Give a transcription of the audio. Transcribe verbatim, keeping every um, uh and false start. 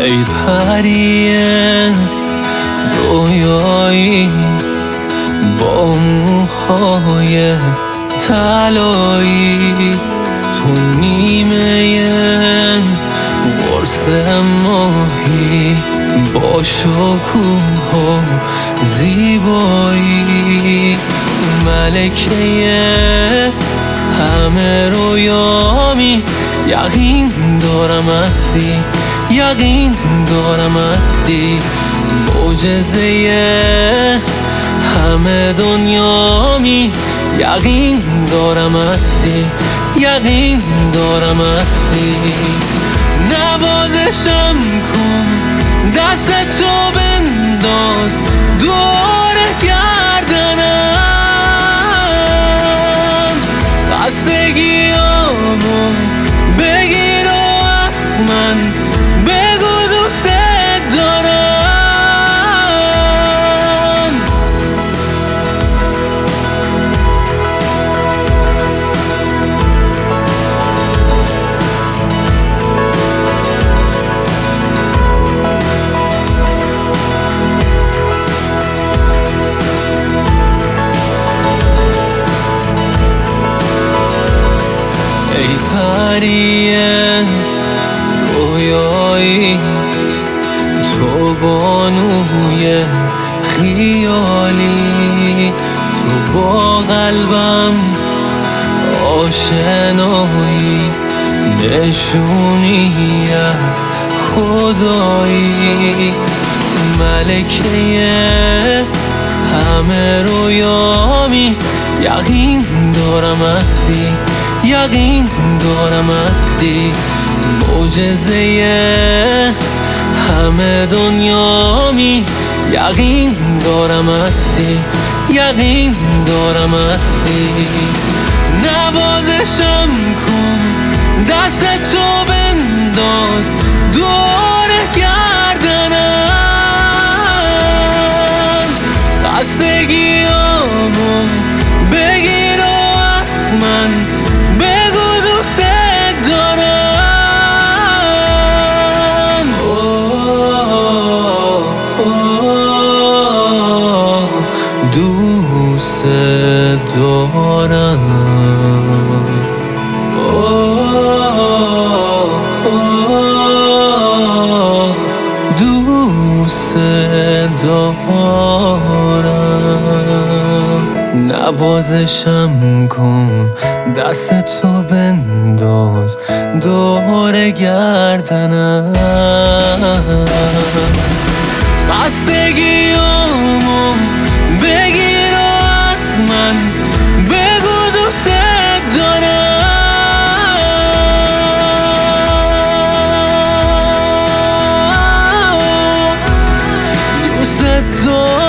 ای پریه رویایی با موهای طلایی، تو نیمه قرص ماهی با شکوه و زیبایی، ملکه همه رویامی، یقین دارم هستی، یقین دارم هستی، معجزه همه دنیامی، یقین دارم هستی، یقین دارم هستی. نوازشم کن، دست تو بنداز دور گردنم، خستگیامو بگیر و از من بگو دوست دارم. ای پریه رویایی، تو بانوی خیالی، تو با قلبم آشنایی، نشونی از خدایی، ملکه همه رویامی، یقین دارم هستی، یقین دارم هستی، معجزه همه دنیامی، یقین دارم هستی، یقین دارم هستی. نوازشم کن، دست تو بنداز دور گردنم، خستگیامو بگیر و از من بگو دوست دارم. دوست دارم، دوست دارم. نوازشم کن، دست تو بنداز دور گردنم، خستگیامو بگیر و از من بگو دوست دارم. دوست دارم.